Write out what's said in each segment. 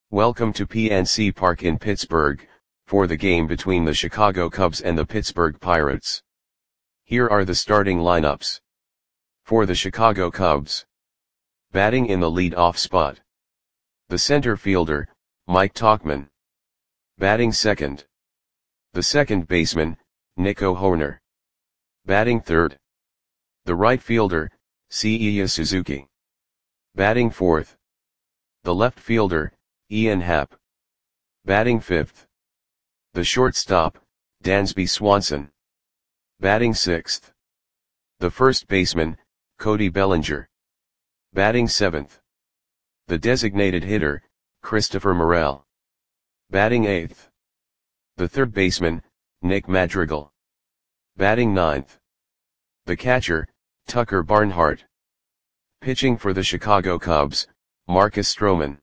Welcome to PNC Park in Pittsburgh, for the game between the Chicago Cubs and the Pittsburgh Pirates. Here are the starting lineups. For the Chicago Cubs. Batting in the lead-off spot. The center fielder, Mike Tauchman. Batting second. The second baseman, Nico Hoerner. Batting third. The right fielder, Seiya Suzuki. Batting fourth. The left fielder, Ian Happ. Batting fifth. The shortstop, Dansby Swanson. Batting sixth. The first baseman, Cody Bellinger. Batting seventh. The designated hitter, Christopher Morel. Batting eighth. The third baseman, Nick Madrigal. Batting ninth. The catcher, Tucker Barnhart. Pitching for the Chicago Cubs, Marcus Stroman.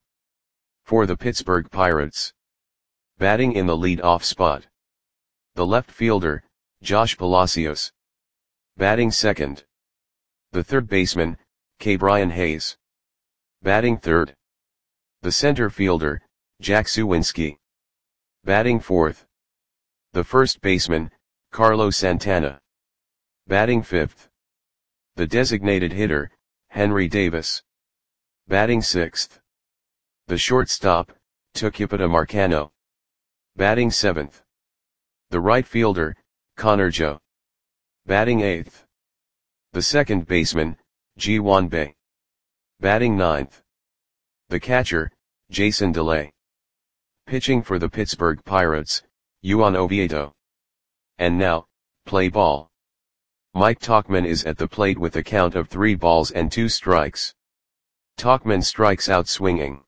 For the Pittsburgh Pirates. Batting in the lead-off spot. The left fielder, Josh Palacios. Batting second. The third baseman, Ke'Bryan Hayes. Batting third. The center fielder, Jack Suwinski. Batting fourth. The first baseman, Carlos Santana. Batting fifth. The designated hitter, Henry Davis. Batting sixth. The shortstop, Tucupita Marcano. Batting seventh. The right fielder, Connor Joe. Batting eighth. The second baseman, Ji-hwan Bae. Batting ninth. The catcher, Jason DeLay. Pitching for the Pittsburgh Pirates, Juan Oviedo. And now, play ball. Mike Tauchman is at the plate with a count of 3 balls and 2 strikes. Tauchman strikes out swinging.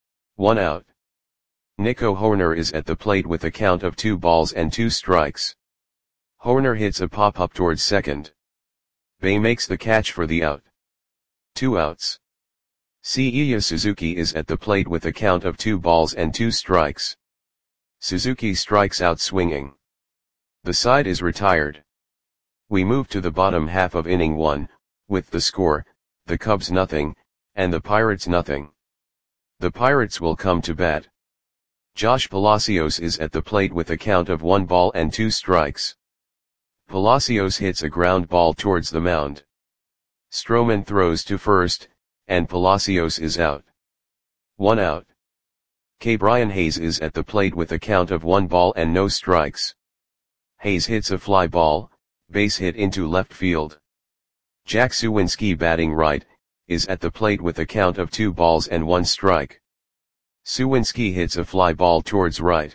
1 out. Nico Hoerner is at the plate with a count of 2 balls and 2 strikes. Hoerner hits a pop-up towards second. Bae makes the catch for the out. 2 outs. Seiya Suzuki is at the plate with a count of 2 balls and 2 strikes. Suzuki strikes out swinging. The side is retired. We move to the bottom half of inning 1, with the score, the Cubs nothing, and the Pirates nothing. The Pirates will come to bat. Josh Palacios is at the plate with a count of 1 ball and 2 strikes. Palacios hits a ground ball towards the mound. Stroman throws to first, and Palacios is out. 1 out. Ke'Bryan Hayes is at the plate with a count of 1 ball and no strikes. Hayes hits a fly ball, base hit into left field. Jack Suwinski batting right, is at the plate with a count of 2 balls and 1 strike. Suwinski hits a fly ball towards right.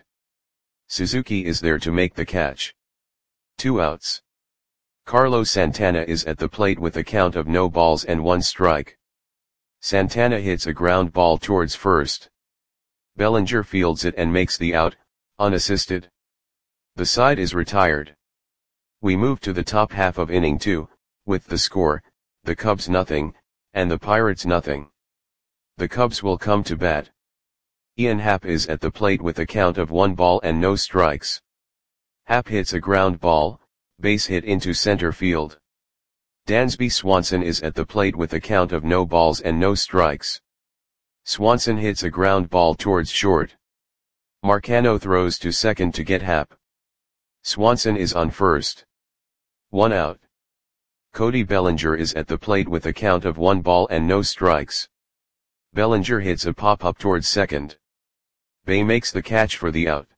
Suzuki is there to make the catch. 2 outs. Carlos Santana is at the plate with a count of no balls and 1 strike. Santana hits a ground ball towards first. Bellinger fields it and makes the out, unassisted. The side is retired. We move to the top half of inning 2, with the score, the Cubs nothing, and the Pirates nothing. The Cubs will come to bat. Ian Happ is at the plate with a count of 1 ball and no strikes. Happ hits a ground ball, base hit into center field. Dansby Swanson is at the plate with a count of no balls and no strikes. Swanson hits a ground ball towards short. Marcano throws to second to get Happ. Swanson is on first. 1 out. Cody Bellinger is at the plate with a count of 1 ball and no strikes. Bellinger hits a pop-up towards second. Bae makes the catch for the out.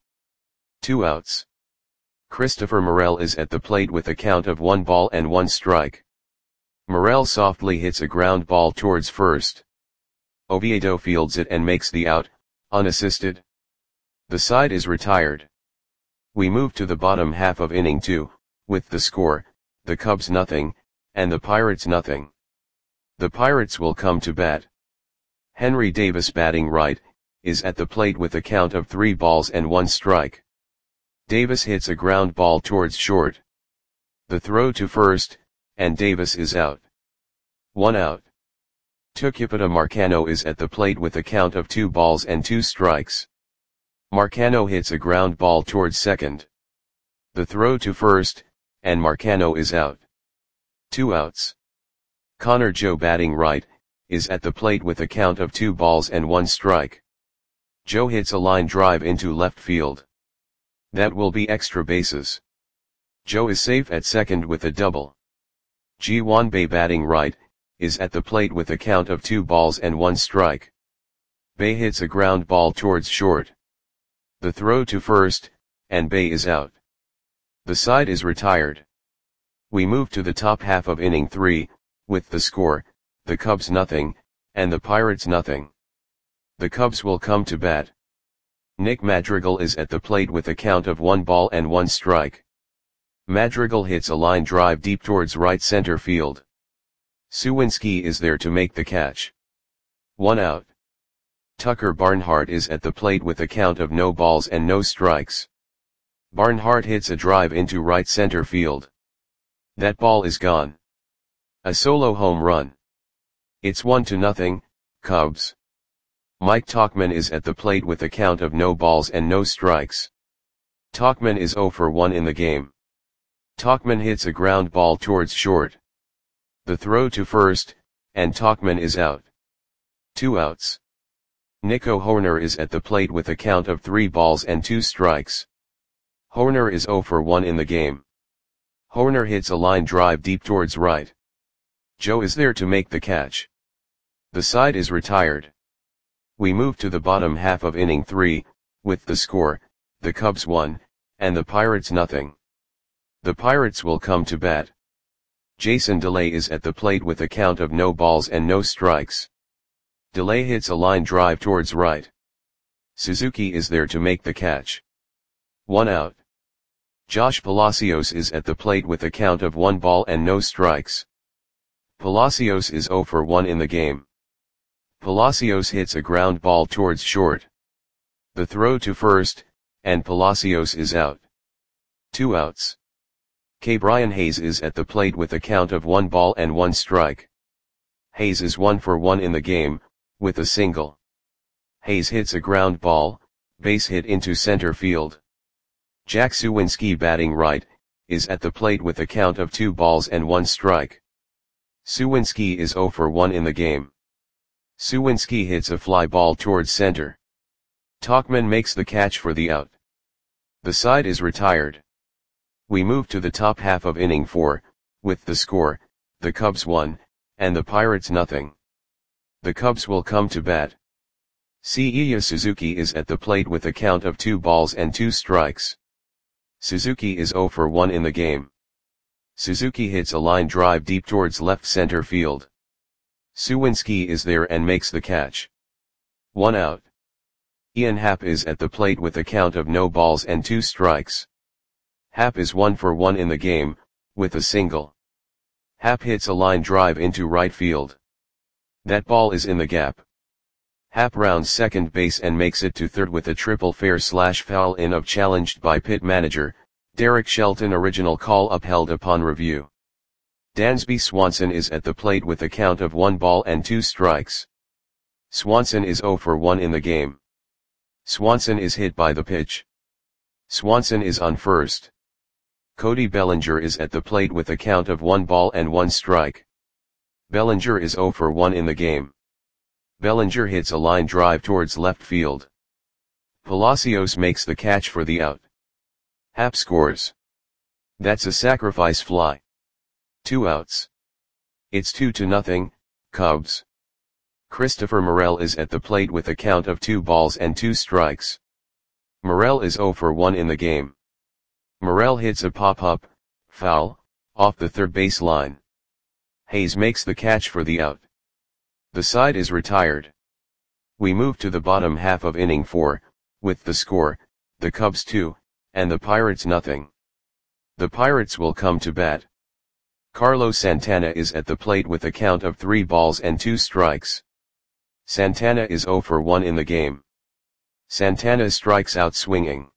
2 outs. Christopher Morel is at the plate with a count of 1 ball and 1 strike. Morel softly hits a ground ball towards first. Oviedo fields it and makes the out, unassisted. The side is retired. We move to the bottom half of inning 2, with the score, the Cubs nothing, and the Pirates nothing. The Pirates will come to bat. Henry Davis batting right, is at the plate with a count of 3 balls and 1 strike. Davis hits a ground ball towards short. The throw to first, and Davis is out. 1 out. Tucupita Marcano is at the plate with a count of 2 balls and 2 strikes. Marcano hits a ground ball towards second. The throw to first, and Marcano is out. 2 outs. Connor Joe batting right, is at the plate with a count of 2 balls and 1 strike. Joe hits a line drive into left field. That will be extra bases. Joe is safe at second with a double. Ji-hwan Bae batting right, is at the plate with a count of 2 balls and 1 strike. Bae hits a ground ball towards short. The throw to first, and Bae is out. The side is retired. We move to the top half of inning 3, with the score, the Cubs nothing, and the Pirates nothing. The Cubs will come to bat. Nick Madrigal is at the plate with a count of 1 ball and 1 strike. Madrigal hits a line drive deep towards right center field. Suwinski is there to make the catch. 1 out. Tucker Barnhart is at the plate with a count of no balls and no strikes. Barnhart hits a drive into right center field. That ball is gone. A solo home run. It's 1-0, Cubs. Mike Tauchman is at the plate with a count of no balls and no strikes. Tauchman is 0 for 1 in the game. Tauchman hits a ground ball towards short. The throw to first, and Tauchman is out. 2 outs. Nico Hoerner is at the plate with a count of 3 balls and 2 strikes. Hoerner is 0 for 1 in the game. Hoerner hits a line drive deep towards right. Joe is there to make the catch. The side is retired. We move to the bottom half of inning 3, with the score, the Cubs 1, and the Pirates nothing. The Pirates will come to bat. Jason DeLay is at the plate with a count of no balls and no strikes. DeLay hits a line drive towards right. Suzuki is there to make the catch. 1 out. Josh Palacios is at the plate with a count of 1 ball and no strikes. Palacios is 0 for 1 in the game. Palacios hits a ground ball towards short. The throw to first, and Palacios is out. 2 outs. Brian Hayes is at the plate with a count of 1 ball and 1 strike. Hayes is 1 for 1 in the game, with a single. Hayes hits a ground ball, base hit into center field. Jack Suwinski batting right, is at the plate with a count of 2 balls and 1 strike. Suwinski is 0 for 1 in the game. Suwinski hits a fly ball towards center. Tauchman makes the catch for the out. The side is retired. We move to the top half of inning 4, with the score, the Cubs 1, and the Pirates nothing. The Cubs will come to bat. Seiya Suzuki is at the plate with a count of 2 balls and 2 strikes. Suzuki is 0 for 1 in the game. Suzuki hits a line drive deep towards left center field. Suwinski is there and makes the catch. 1 out. Ian Happ is at the plate with a count of no balls and 2 strikes. Happ is 1 for 1 in the game, with a single. Happ hits a line drive into right field. That ball is in the gap. Happ rounds second base and makes it to third with a triple fair/foul in of challenged by pit manager, Derek Shelton. Original call upheld upon review. Dansby Swanson is at the plate with a count of 1 ball and 2 strikes. Swanson is 0 for 1 in the game. Swanson is hit by the pitch. Swanson is on first. Cody Bellinger is at the plate with a count of 1 ball and 1 strike. Bellinger is 0 for 1 in the game. Bellinger hits a line drive towards left field. Palacios makes the catch for the out. Happ scores. That's a sacrifice fly. 2 outs. It's 2-0, Cubs. Christopher Morel is at the plate with a count of 2 balls and 2 strikes. Morel is 0 for 1 in the game. Morel hits a pop-up, foul, off the third base line. Hayes makes the catch for the out. The side is retired. We move to the bottom half of inning 4, with the score, the Cubs 2, and the Pirates nothing. The Pirates will come to bat. Carlos Santana is at the plate with a count of 3 balls and 2 strikes. Santana is 0 for 1 in the game. Santana strikes out swinging.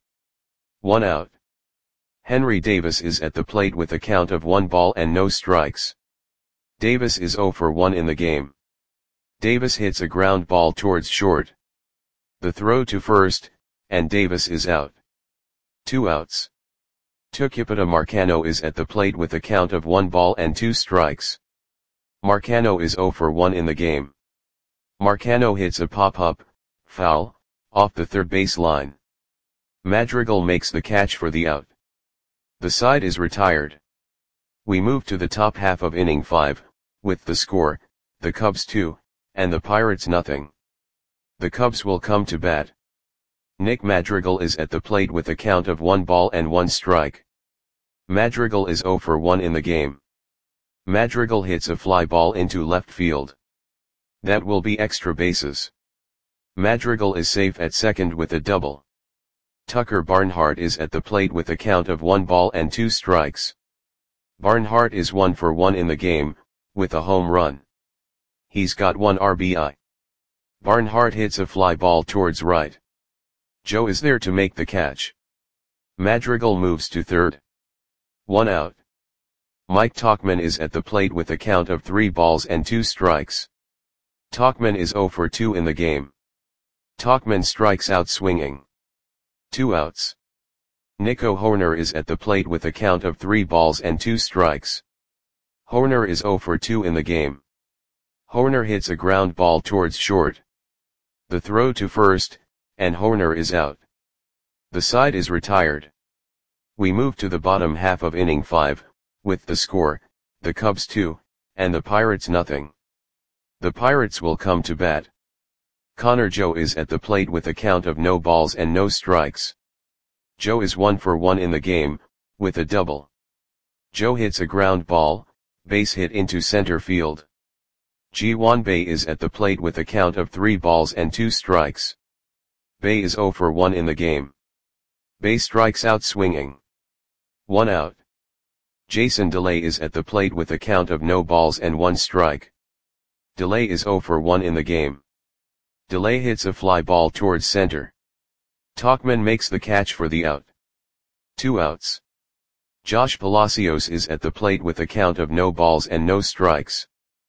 1 out. Henry Davis is at the plate with a count of 1 ball and no strikes. Davis is 0 for 1 in the game. Davis hits a ground ball towards short. The throw to first, and Davis is out. 2 outs. Tucupita Marcano is at the plate with a count of 1 ball and 2 strikes. Marcano is 0 for 1 in the game. Marcano hits a pop-up, foul, off the third base line. Madrigal makes the catch for the out. The side is retired. We move to the top half of inning 5, with the score, the Cubs 2, and the Pirates nothing. The Cubs will come to bat. Nick Madrigal is at the plate with a count of 1 ball and 1 strike. Madrigal is 0 for 1 in the game. Madrigal hits a fly ball into left field. That will be extra bases. Madrigal is safe at second with a double. Tucker Barnhart is at the plate with a count of 1 ball and 2 strikes. Barnhart is 1 for 1 in the game, with a home run. He's got 1 RBI. Barnhart hits a fly ball towards right. Joe is there to make the catch. Madrigal moves to third. 1 out. Mike Tauchman is at the plate with a count of 3 balls and 2 strikes. Tauchman is 0 for 2 in the game. Tauchman strikes out swinging. 2 outs. Nico Hoerner is at the plate with a count of 3 balls and 2 strikes. Hoerner is 0 for 2 in the game. Hoerner hits a ground ball towards short. The throw to first, and Hoerner is out. The side is retired. We move to the bottom half of inning 5, with the score, the Cubs 2, and the Pirates nothing. The Pirates will come to bat. Connor Joe is at the plate with a count of no balls and no strikes. Joe is 1 for 1 in the game, with a double. Joe hits a ground ball, base hit into center field. Ji-hwan Bae is at the plate with a count of 3 balls and 2 strikes. Bae is 0 for 1 in the game. Bae strikes out swinging. 1 out. Jason DeLay is at the plate with a count of no balls and 1 strike. DeLay is 0 for 1 in the game. DeLay hits a fly ball towards center. Tauchman makes the catch for the out. 2 outs. Josh Palacios is at the plate with a count of no balls and no strikes.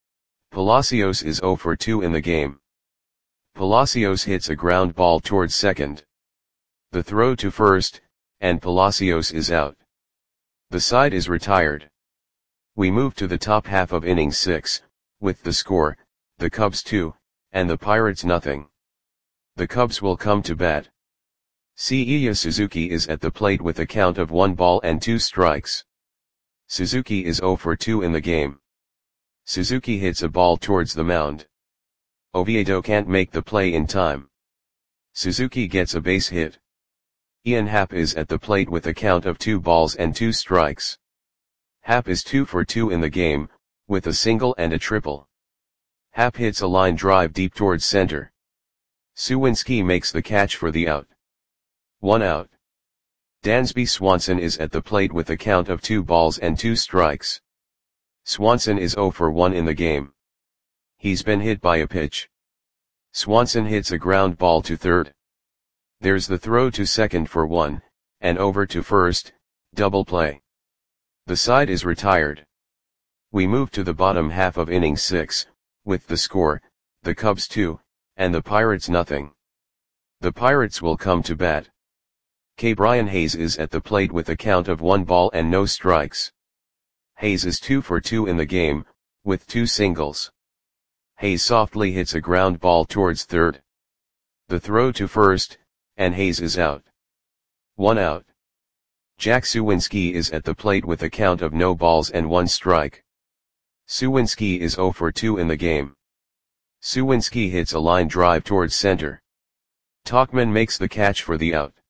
Palacios is 0 for 2 in the game. Palacios hits a ground ball towards second. The throw to first, and Palacios is out. The side is retired. We move to the top half of inning 6, with the score, the Cubs 2, and the Pirates nothing. The Cubs will come to bat. Seiya Suzuki is at the plate with a count of 1 ball and 2 strikes. Suzuki is 0 for 2 in the game. Suzuki hits a ball towards the mound. Oviedo can't make the play in time. Suzuki gets a base hit. Ian Happ is at the plate with a count of 2 balls and 2 strikes. Happ is 2 for 2 in the game, with a single and a triple. Happ hits a line drive deep towards center. Suwinski makes the catch for the out. 1 out. Dansby Swanson is at the plate with a count of 2 balls and 2 strikes. Swanson is 0 for 1 in the game. He's been hit by a pitch. Swanson hits a ground ball to third. There's the throw to second for 1, and over to first, double play. The side is retired. We move to the bottom half of inning 6, with the score, the Cubs 2, and the Pirates nothing. The Pirates will come to bat. K. Brian Hayes is at the plate with a count of 1 ball and no strikes. Hayes is 2 for 2 in the game, with 2 singles. Hayes softly hits a ground ball towards third. The throw to first, and Hayes is out. 1 out. Jack Suwinski is at the plate with a count of no balls and 1 strike. Suwinski is 0 for 2 in the game. Suwinski hits a line drive towards center. Tauchman makes the catch for the out.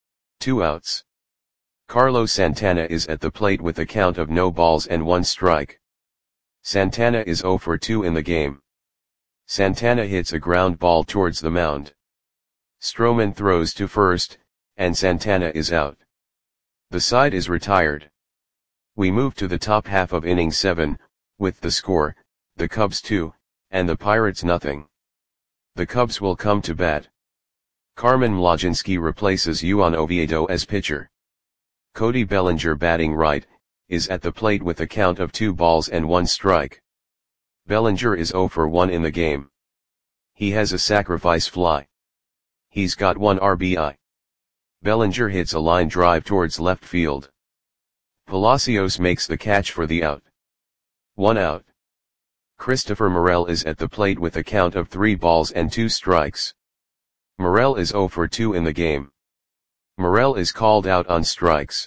2 outs. Carlos Santana is at the plate with a count of no balls and 1 strike. Santana is 0 for 2 in the game. Santana hits a ground ball towards the mound. Stroman throws to first, and Santana is out. The side is retired. We move to the top half of inning 7, with the score, the Cubs 2, and the Pirates nothing. The Cubs will come to bat. Carmen Mlodzinski replaces Juan Oviedo as pitcher. Cody Bellinger, batting right, is at the plate with a count of 2 balls and 1 strike. Bellinger is 0 for 1 in the game. He has a sacrifice fly. He's got 1 RBI. Bellinger hits a line drive towards left field. Palacios makes the catch for the out. 1 out. Christopher Morel is at the plate with a count of 3 balls and 2 strikes. Morel is 0 for 2 in the game. Morel is called out on strikes.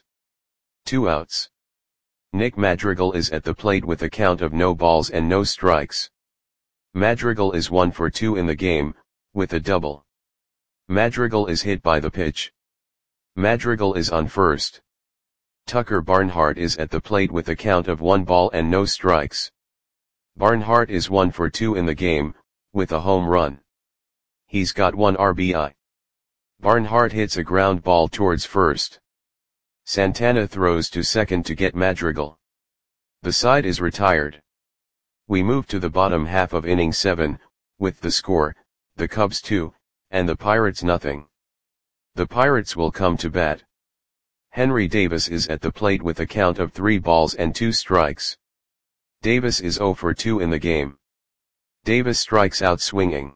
2 outs. Nick Madrigal is at the plate with a count of no balls and no strikes. Madrigal is 1 for 2 in the game, with a double. Madrigal is hit by the pitch. Madrigal is on first. Tucker Barnhart is at the plate with a count of 1 ball and no strikes. Barnhart is 1 for 2 in the game, with a home run. He's got 1 RBI. Barnhart hits a ground ball towards first. Santana throws to second to get Madrigal. The side is retired. We move to the bottom half of inning 7, with the score, the Cubs 2, and the Pirates nothing. The Pirates will come to bat. Henry Davis is at the plate with a count of 3 balls and 2 strikes. Davis is 0 for 2 in the game. Davis strikes out swinging.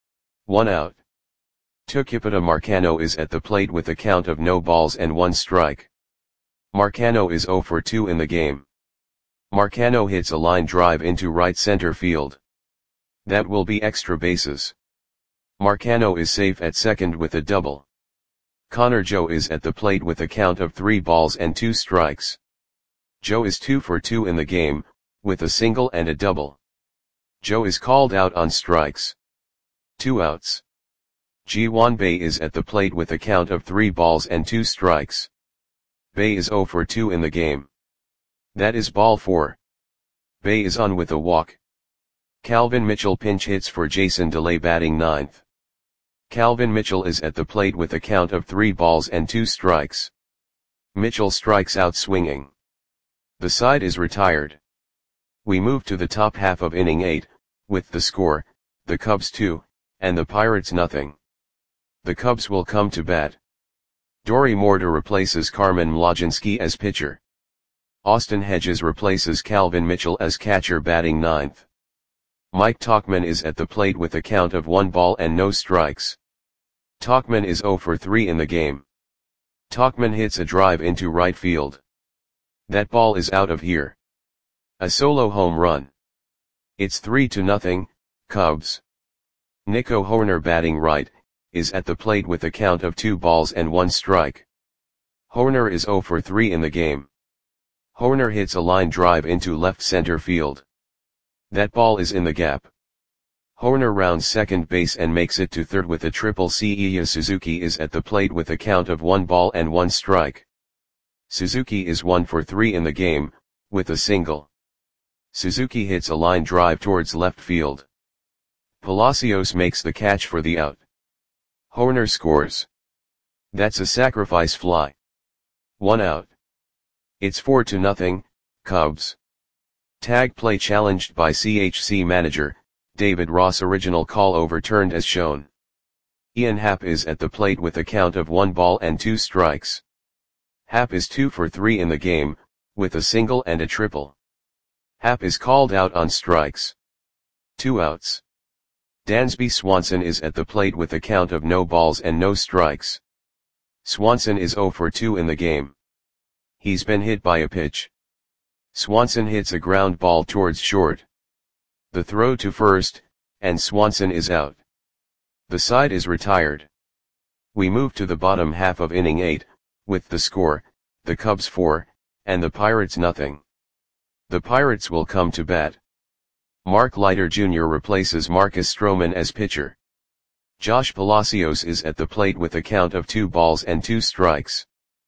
1 out. Tucupita Marcano is at the plate with a count of no balls and 1 strike. Marcano is 0 for 2 in the game. Marcano hits a line drive into right center field. That will be extra bases. Marcano is safe at second with a double. Connor Joe is at the plate with a count of 3 balls and 2 strikes. Joe is 2 for 2 in the game, with a single and a double. Joe is called out on strikes. 2 outs. Ji-Hwan Bae is at the plate with a count of 3 balls and 2 strikes. Bae is 0 for 2 in the game. That is ball 4. Bae is on with a walk. Calvin Mitchell pinch hits for Jason DeLay batting 9th. Calvin Mitchell is at the plate with a count of 3 balls and 2 strikes. Mitchell strikes out swinging. The side is retired. We move to the top half of inning 8, with the score, the Cubs 2, and the Pirates nothing. The Cubs will come to bat. Dory Morta replaces Carmen Mlodzinski as pitcher. Austin Hedges replaces Calvin Mitchell as catcher batting 9th. Mike Tauchman is at the plate with a count of 1 ball and no strikes. Tauchman is 0 for 3 in the game. Tauchman hits a drive into right field. That ball is out of here. A solo home run. It's 3-0, Cubs. Nico Hoerner batting right, is at the plate with a count of 2 balls and 1 strike. Hoerner is 0 for 3 in the game. Hoerner hits a line drive into left center field. That ball is in the gap. Hoerner rounds second base and makes it to third with a triple. Seiya Suzuki is at the plate with a count of 1 ball and 1 strike. Suzuki is 1 for 3 in the game, with a single. Suzuki hits a line drive towards left field. Palacios makes the catch for the out. Hoerner scores. That's a sacrifice fly. 1 out. It's 4-0, Cubs. Tag play challenged by CHC manager, David Ross. Original call overturned as shown. Ian Happ is at the plate with a count of 1 ball and 2 strikes. Happ is 2 for 3 in the game, with a single and a triple. Happ is called out on strikes. 2 outs. Dansby Swanson is at the plate with a count of no balls and no strikes. Swanson is 0 for 2 in the game. He's been hit by a pitch. Swanson hits a ground ball towards short. The throw to first, and Swanson is out. The side is retired. We move to the bottom half of inning 8, with the score, the Cubs 4, and the Pirates nothing. The Pirates will come to bat. Mark Leiter Jr. replaces Marcus Stroman as pitcher. Josh Palacios is at the plate with a count of 2 balls and 2 strikes.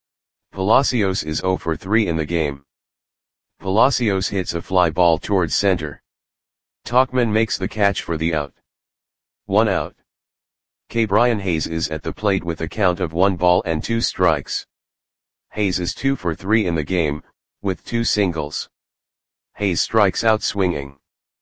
Palacios is 0 for 3 in the game. Palacios hits a fly ball towards center. Tauchman makes the catch for the out. 1 out. Brian Hayes is at the plate with a count of 1 ball and 2 strikes. Hayes is 2 for 3 in the game, with 2 singles. Hayes strikes out swinging.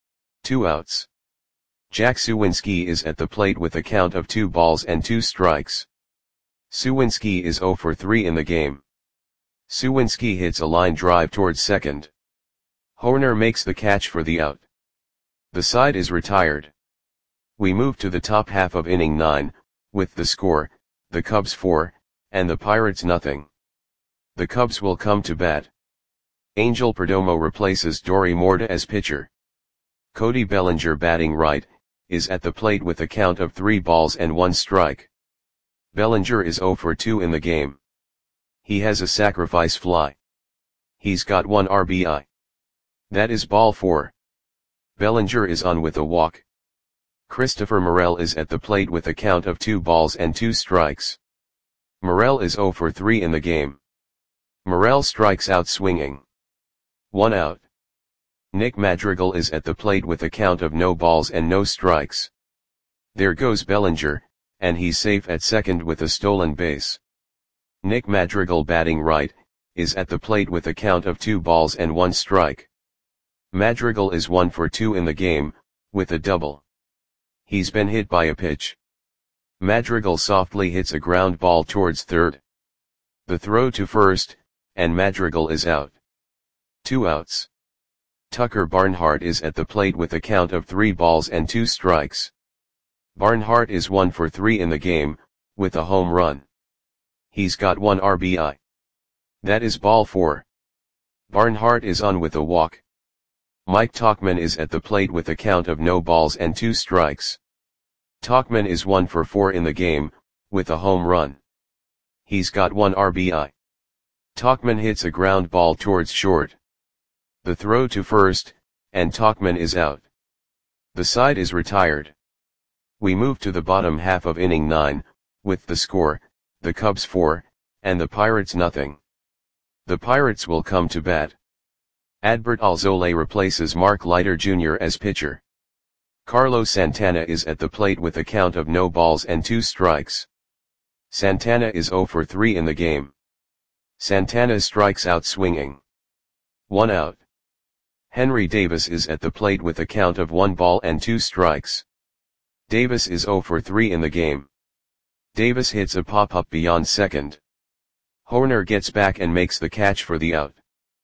2 outs. Jack Suwinski is at the plate with a count of 2 balls and 2 strikes. Suwinski is 0 for 3 in the game. Suwinski hits a line drive towards second. Hoerner makes the catch for the out. The side is retired. We move to the top half of inning 9, with the score, the Cubs 4, and the Pirates nothing. The Cubs will come to bat. Angel Perdomo replaces Dory Morta as pitcher. Cody Bellinger batting right, is at the plate with a count of 3 balls and 1 strike. Bellinger is 0 for 2 in the game. He has a sacrifice fly. He's got 1 RBI. That is ball 4. Bellinger is on with a walk. Christopher Morel is at the plate with a count of 2 balls and 2 strikes. Morel is 0 for 3 in the game. Morel strikes out swinging. 1 out. Nick Madrigal is at the plate with a count of no balls and no strikes. There goes Bellinger, and he's safe at second with a stolen base. Nick Madrigal, batting right, is at the plate with a count of 2 balls and 1 strike. Madrigal is 1 for 2 in the game, with a double. He's been hit by a pitch. Madrigal softly hits a ground ball towards third. The throw to first, and Madrigal is out. 2 outs. Tucker Barnhart is at the plate with a count of 3 balls and 2 strikes. Barnhart is 1 for 3 in the game, with a home run. He's got 1 RBI. That is ball 4. Barnhart is on with a walk. Mike Tauchman is at the plate with a count of no balls and 2 strikes. Tauchman is 1 for 4 in the game, with a home run. He's got 1 RBI. Tauchman hits a ground ball towards short. The throw to first, and Tauchman is out. The side is retired. We move to the bottom half of inning 9, with the score, the Cubs 4, and the Pirates nothing. The Pirates will come to bat. Adbert Alzolay replaces Mark Leiter Jr. as pitcher. Carlos Santana is at the plate with a count of no balls and 2 strikes. Santana is 0 for 3 in the game. Santana strikes out swinging. 1 out. Henry Davis is at the plate with a count of 1 ball and 2 strikes. Davis is 0 for 3 in the game. Davis hits a pop-up beyond second. Horner gets back and makes the catch for the out.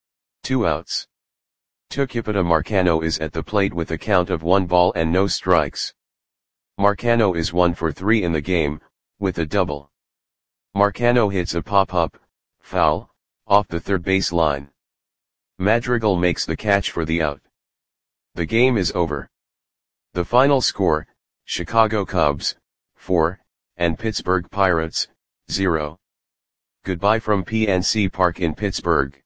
2 outs. Tucupita Marcano is at the plate with a count of 1 ball and no strikes. Marcano is 1 for 3 in the game, with a double. Marcano hits a pop-up, foul, off the third base line. Madrigal makes the catch for the out. The game is over. The final score, Chicago Cubs, 4, and Pittsburgh Pirates, 0. Goodbye from PNC Park in Pittsburgh.